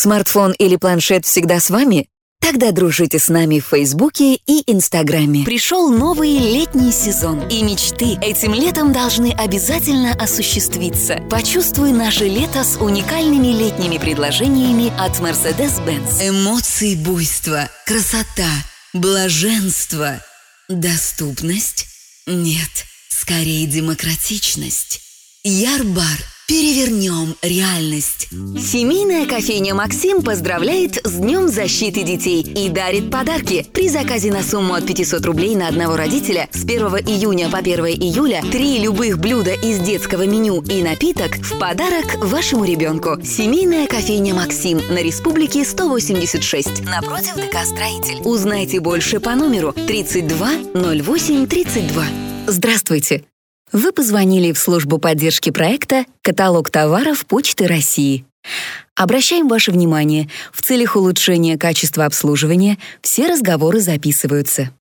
Смартфон или планшет всегда с вами? Тогда дружите с нами в Фейсбуке и Инстаграме. Пришел новый летний сезон, и мечты этим летом должны обязательно осуществиться. Почувствуй наше лето с уникальными летними предложениями от Mercedes-Benz. Эмоции буйства, красота, блаженство. Доступность? Нет, скорее демократичность. Ярбар. Перевернем реальность. Семейная кофейня «Максим» поздравляет с Днем защиты детей и дарит подарки. При заказе на сумму от 500 рублей на одного родителя с 1 июня по 1 июля 3 любых блюда из детского меню и напиток в подарок вашему ребенку. Семейная кофейня «Максим» на Республике 186, напротив ДК «Строитель». Узнайте больше по номеру 32 08 32. Здравствуйте! Вы позвонили в службу поддержки проекта «Каталог товаров Почты России». Обращаем ваше внимание, в целях улучшения качества обслуживания все разговоры записываются.